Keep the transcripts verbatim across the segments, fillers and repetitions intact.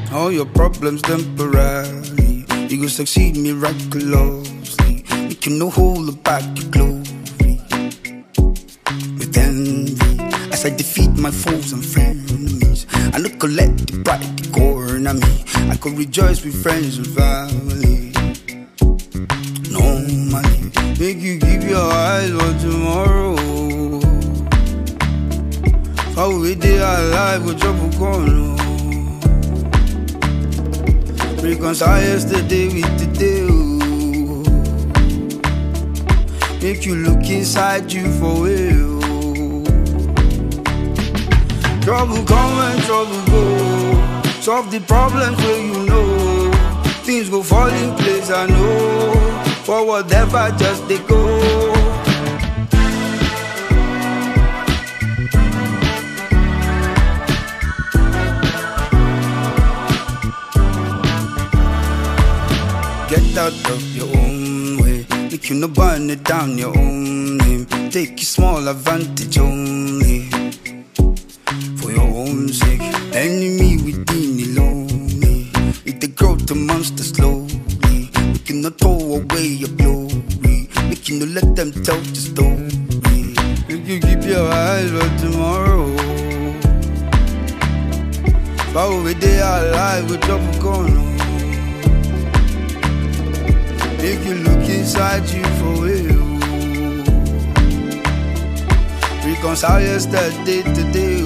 All your problems temporary. You go succeed miraculously. You can no hold back your glory. With envy, as I defeat my foes and frenemies, I no collect the pride, the corner me. I could rejoice with friends and family. No money, make you keep your eyes on tomorrow. How we dey alive with trouble gone. Reconcile yesterday with today. Oh. Make you look inside you for real. Trouble come and trouble go. Solve the problems where you know. Things go fall in place, I know. For whatever, just they go. Get out of your own way. Make you no burn it down your own name. Take your small advantage only. For your own sake. Enemy within you lonely. It they grow to monster slowly. Make you not throw away your glory. Make you no let them tell the story. Make you keep your eyes on tomorrow. Far away they are alive with trouble gone. Make you look inside you for real. Reconcile yesterday today.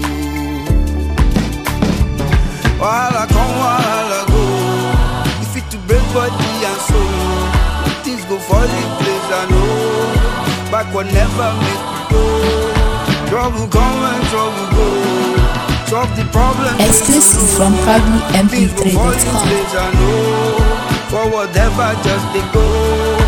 While I come, while I go. If it to break body and soul, things go fall in place, I know. Back will never make me go. Trouble come and trouble go. Solve the problem. Exclusive from Proudly M P three dot com. For whatever, just they go.